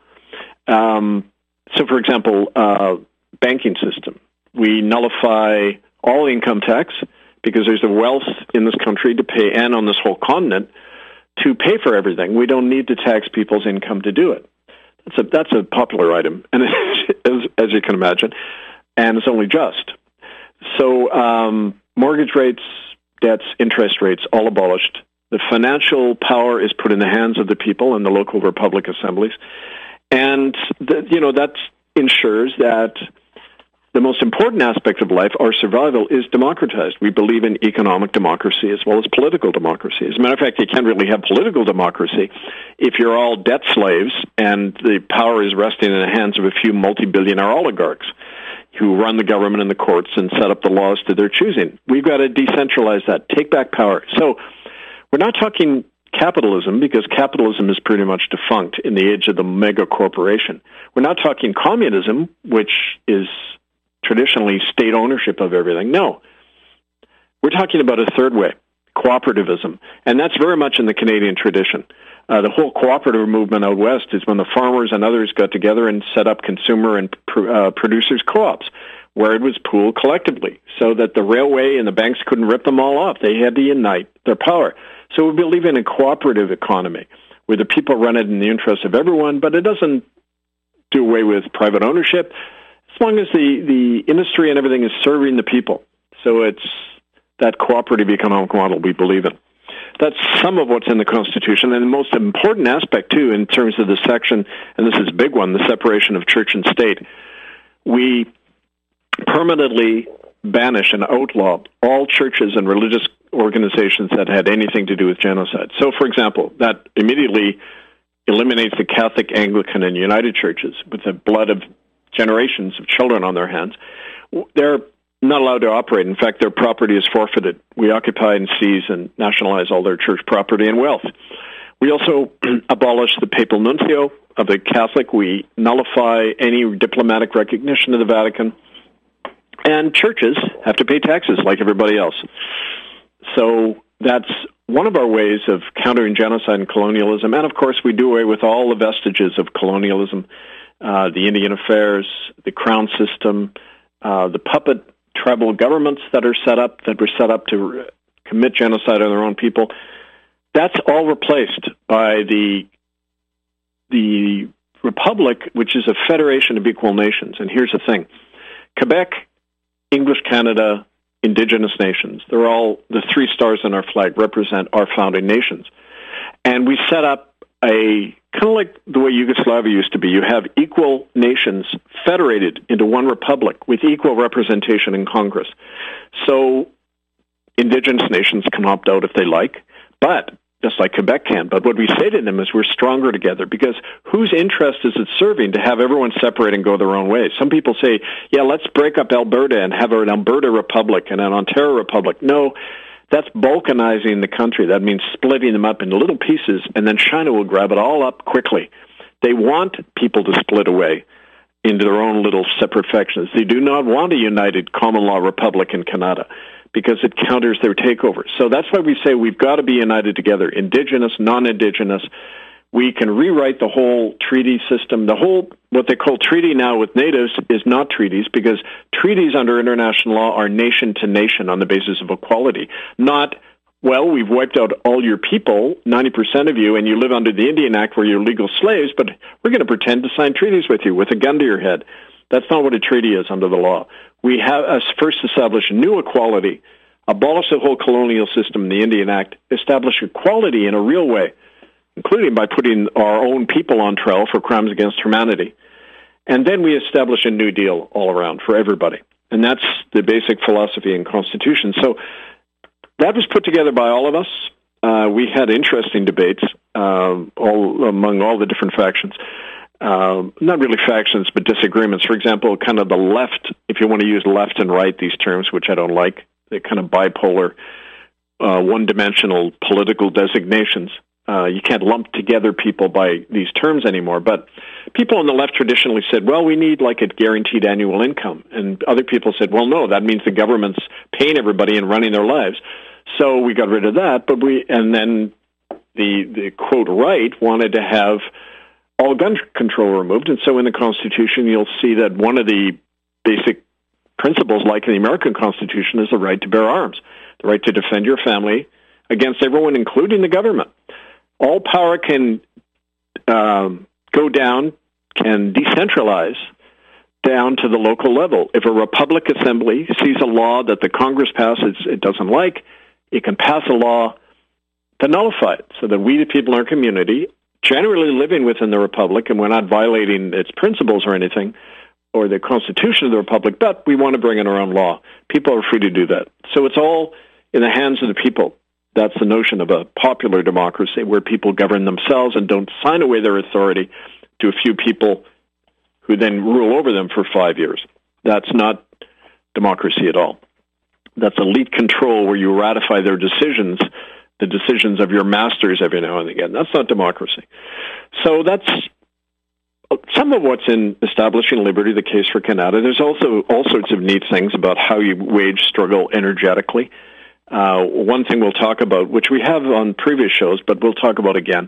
Um, so, for example, uh, banking system. We nullify all income tax because there's a wealth in this country to pay, and on this whole continent, to pay for everything. We don't need to tax people's income to do it. That's a, that's a popular item, and as, as you can imagine, and it's only just. So um, mortgage rates, debts, interest rates, all abolished. The financial power is put in the hands of the people and the local republic assemblies. And, the, you know, that ensures that the most important aspect of life, our survival, is democratized. We believe in economic democracy as well as political democracy. As a matter of fact, you can't really have political democracy if you're all debt slaves and the power is resting in the hands of a few multi-billionaire oligarchs who run the government and the courts and set up the laws to their choosing. We've got to decentralize that, take back power. So we're not talking capitalism, because capitalism is pretty much defunct in the age of the mega corporation. We're not talking communism, which is traditionally state ownership of everything. No. We're talking about a third way, cooperativism. And that's very much in the Canadian tradition. Uh, the whole cooperative movement out west is when the farmers and others got together and set up consumer and pr- uh, producers co-ops, where it was pooled collectively, so that the railway and the banks couldn't rip them all off. They had to unite their power. So we believe in a cooperative economy, where the people run it in the interest of everyone, but it doesn't do away with private ownership, as long as the, the industry and everything is serving the people. So it's that cooperative economic model we believe in. That's some of what's in the Constitution, and the most important aspect, too, in terms of the section, and this is a big one, the separation of church and state. We permanently banish and outlaw all churches and religious organizations that had anything to do with genocide. So, for example, that immediately eliminates the Catholic, Anglican, and United churches with the blood of generations of children on their hands. They're not allowed to operate. In fact, their property is forfeited. We occupy and seize and nationalize all their church property and wealth. We also abolish the papal nuncio of the Catholic. We nullify any diplomatic recognition of the Vatican. And churches have to pay taxes like everybody else. So that's one of our ways of countering genocide and colonialism. And, of course, we do away with all the vestiges of colonialism, uh, the Indian Affairs, the Crown system, uh, the puppet tribal governments that are set up, that were set up to commit genocide on their own people. That's all replaced by the the Republic, which is a federation of equal nations. And here's the thing. Quebec, English Canada, Indigenous nations, they're all, the three stars on our flag represent our founding nations. And we set up a, kind of like the way Yugoslavia used to be, you have equal nations federated into one republic with equal representation in Congress. So Indigenous nations can opt out if they like, but just like Quebec can. But what we say to them is we're stronger together, because whose interest is it serving to have everyone separate and go their own ways? Some people say, yeah, let's break up Alberta and have an Alberta Republic and an Ontario Republic. No, That's balkanizing the country. That means splitting them up into little pieces, and then China will grab it all up quickly. They want people to split away into their own little separate factions. They do not want a united common law republic in Canada because it counters their takeover. So that's why we say we've got to be united together, Indigenous, non-Indigenous. We can rewrite the whole treaty system. The whole, what they call treaty now with natives is not treaties, because treaties under international law are nation to nation on the basis of equality, not, well, we've wiped out all your people, ninety percent of you, and you live under the Indian Act where you're legal slaves, but we're going to pretend to sign treaties with you with a gun to your head. That's not what a treaty is under the law. We have uh, first establish new equality, abolish the whole colonial system, the Indian Act, establish equality in a real way, including by putting our own people on trial for crimes against humanity. And then we establish a new deal all around for everybody. And that's the basic philosophy and constitution. So that was put together by all of us. Uh, we had interesting debates um, all among all the different factions. Um, not really factions, but disagreements. For example, kind of the left, if you want to use left and right, these terms, which I don't like, they're kind of bipolar, uh, one-dimensional political designations. Uh, you can't lump together people by these terms anymore. But people on the left traditionally said, well, we need like a guaranteed annual income. And other people said, well, no, that means the government's paying everybody and running their lives. So we got rid of that. But we, and then the, the quote right wanted to have all gun control removed. And so in the Constitution, you'll see that one of the basic principles, like in the American Constitution, is the right to bear arms, the right to defend your family against everyone, including the government. All power can um, go down, can decentralize down to the local level. If a Republic Assembly sees a law that the Congress passes it doesn't like, it can pass a law to nullify it, so that we, the people in our community, generally living within the Republic, and we're not violating its principles or anything, or the Constitution of the Republic, but we want to bring in our own law. People are free to do that. So it's all in the hands of the people. That's the notion of a popular democracy, where people govern themselves and don't sign away their authority to a few people who then rule over them for five years. That's not democracy at all. That's elite control, where you ratify their decisions, the decisions of your masters every now and again. That's not democracy. So that's some of what's in establishing liberty, the case for Canada. There's also all sorts of neat things about how you wage struggle energetically. Uh, one thing we'll talk about, which we have on previous shows, but we'll talk about again,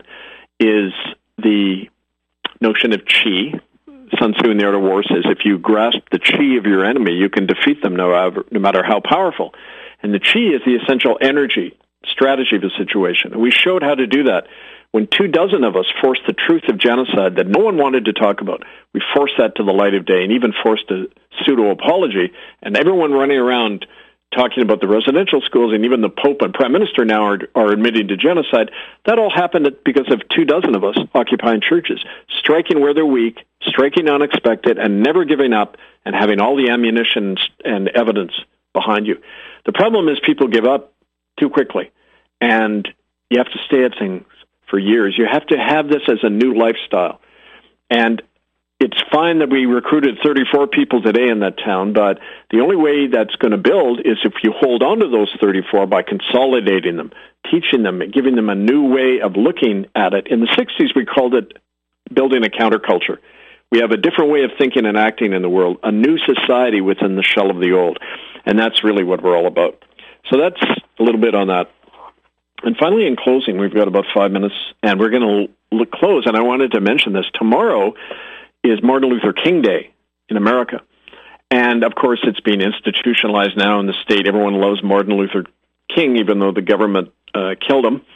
is the notion of qi. Sun Tzu in The Art of War says, if you grasp the qi of your enemy, you can defeat them no, no matter how powerful. And the qi is the essential energy, strategy of the situation. And we showed how to do that when two dozen of us forced the truth of genocide that no one wanted to talk about. We forced that to the light of day, and even forced a pseudo-apology, and everyone running around talking about the residential schools, and even the Pope and Prime Minister now are, are admitting to genocide. That all happened because of two dozen of us occupying churches, striking where they're weak, striking unexpected, and never giving up, and having all the ammunition and evidence behind you. The problem is people give up too quickly, and you have to stay at things for years. You have to have this as a new lifestyle. And it's fine that we recruited thirty-four people today in that town, but the only way that's going to build is if you hold on to those thirty-four by consolidating them, teaching them, and giving them a new way of looking at it. In the sixties, we called it building a counterculture. We have a different way of thinking and acting in the world, a new society within the shell of the old, and that's really what we're all about. So that's a little bit on that. And finally, in closing, we've got about five minutes, and we're going to close, and I wanted to mention this. Tomorrow is Martin Luther King Day in America. And, of course, it's being institutionalized now in the state. Everyone loves Martin Luther King, even though the government uh, killed him.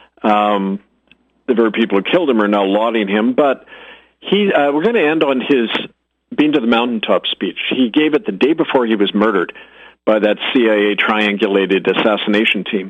Um, the very people who killed him are now lauding him. But he, uh, we're going to end on his Being to the Mountaintop speech. He gave it the day before he was murdered by that C I A triangulated assassination team.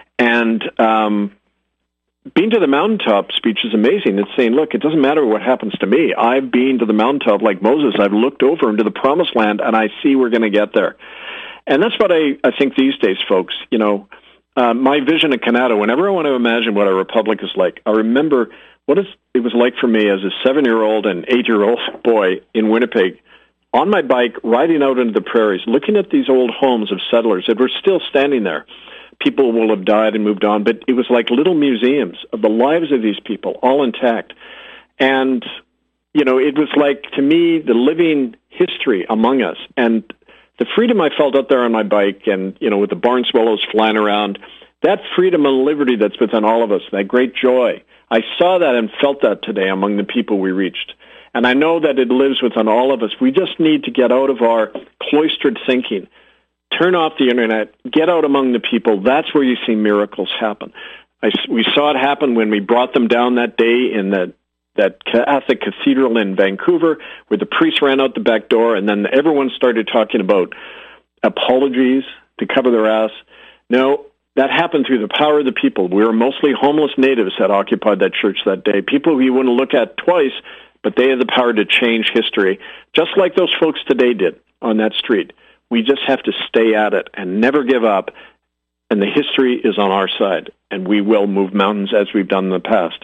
And um, Being to the Mountaintop speech is amazing. It's saying, look, it doesn't matter what happens to me. I've been to the mountaintop like Moses. I've looked over into the promised land, and I see we're going to get there. And that's what I, I think these days, folks, you know, uh, my vision of Canada, whenever I want to imagine what a republic is like, I remember what is, it was like for me as a seven-year-old and eight-year-old boy in Winnipeg, on my bike, riding out into the prairies, looking at these old homes of settlers that were still standing there. people will have died and moved on, but it was like little museums of the lives of these people, all intact. And, you know, it was like, to me, the living history among us. And the freedom I felt out there on my bike and, you know, with the barn swallows flying around, that freedom and liberty that's within all of us, that great joy, I saw that and felt that today among the people we reached. And I know that it lives within all of us. We just need to get out of our cloistered thinking, turn off the internet, get out among the people. That's where you see miracles happen. I, we saw it happen when we brought them down that day in the, that Catholic cathedral in Vancouver, where the priest ran out the back door, and then everyone started talking about apologies to cover their ass. No, that happened through the power of the people. We were mostly homeless natives that occupied that church that day, people who you wouldn't look at twice, but they had the power to change history, just like those folks today did on that street. We just have to stay at it and never give up, and the history is on our side, and we will move mountains as we've done in the past.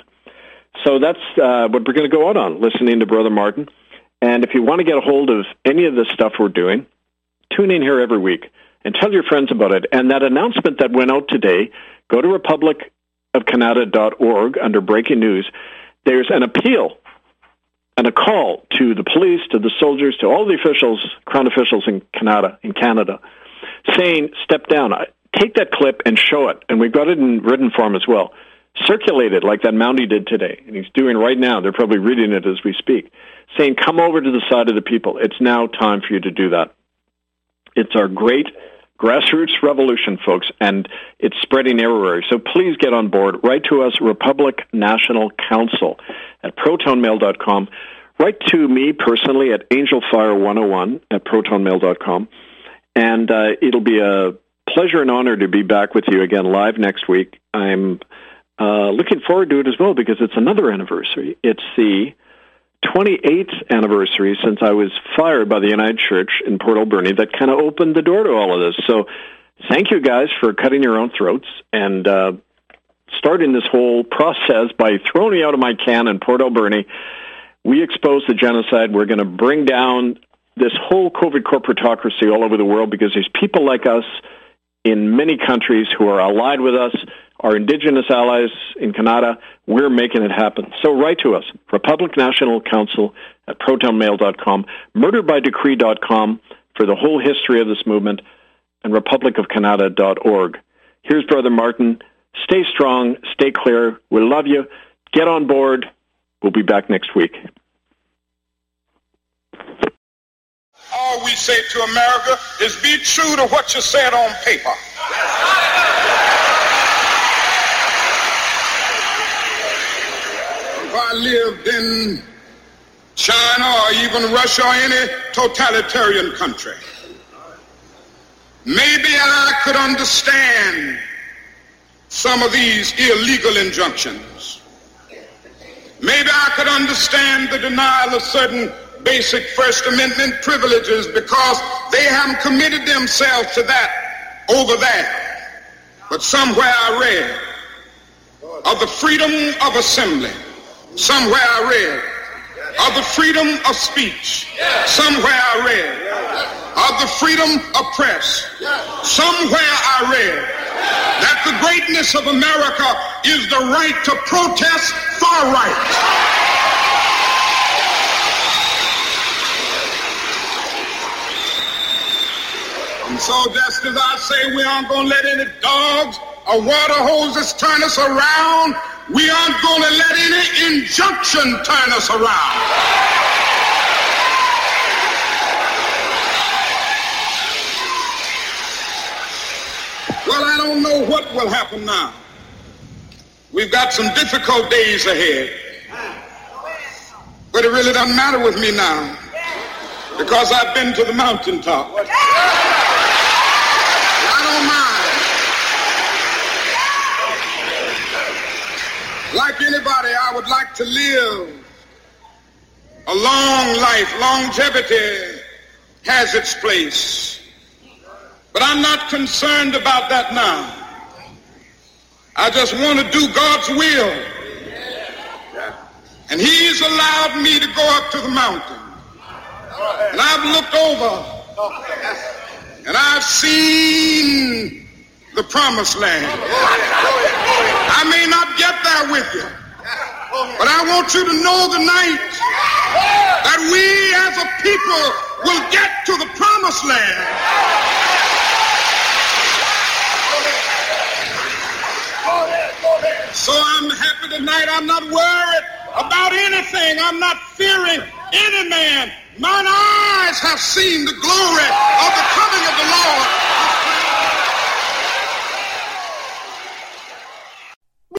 So that's uh, what we're going to go out on, listening to Brother Martin. And if you want to get a hold of any of the stuff we're doing, tune in here every week and tell your friends about it. And that announcement that went out today, go to republic of canada dot org under breaking news. There's an appeal and a call to the police, to the soldiers, to all the officials, Crown officials in Canada, in Canada, saying, step down. Take that clip and show it. And we've got it in written form as well. Circulate it like that Mountie did today. And he's doing right now. They're probably reading it as we speak. Saying, come over to the side of the people. It's now time for you to do that. It's our great grassroots revolution, folks, and it's spreading everywhere. So please get on board. Write to us, Republic National Council at proton mail dot com. Write to me personally at angelfire one oh one at proton mail dot com. And uh, it'll be a pleasure and honor to be back with you again live next week. I'm uh, looking forward to it as well because it's another anniversary. It's the twenty-eighth anniversary since I was fired by the United Church in Port Alberni that kind of opened the door to all of this. So thank you guys for cutting your own throats and uh, starting this whole process by throwing me out of my can in Port Alberni. We exposed the genocide. We're going to bring down this whole COVID corporatocracy all over the world because there's people like us in many countries who are allied with us, our Indigenous allies in Canada. We're making it happen. So write to us, Republic National Council at proton mail dot com, murder by decree dot com for the whole history of this movement, and republic of canada dot org. Here's Brother Martin. Stay strong. Stay clear. We love you. Get on board. We'll be back next week. All we say to America is be true to what you said on paper. If I lived in China or even Russia or any totalitarian country, maybe I could understand some of these illegal injunctions. Maybe I could understand the denial of certain basic First Amendment privileges because they haven't committed themselves to that over there. But somewhere I read of the freedom of assembly. Somewhere I read of the freedom of speech. Somewhere I read of the freedom of press. Somewhere I read that the greatness of America is the right to protest far right. And so just as I say we aren't going to let any dogs or water hoses turn us around, we aren't going to let any injunction turn us around. Well, I don't know what will happen now. We've got some difficult days ahead. But it really doesn't matter with me now because I've been to the mountaintop. Like anybody, I would like to live a long life. Longevity has its place. But I'm not concerned about that now. I just want to do God's will. And He's allowed me to go up to the mountain. And I've looked over and I've seen the promised land. I may not get there with you, but I want you to know tonight that we as a people will get to the promised land. So I'm happy tonight. I'm not worried about anything. I'm not fearing any man. Mine eyes have seen the glory of the coming of the Lord.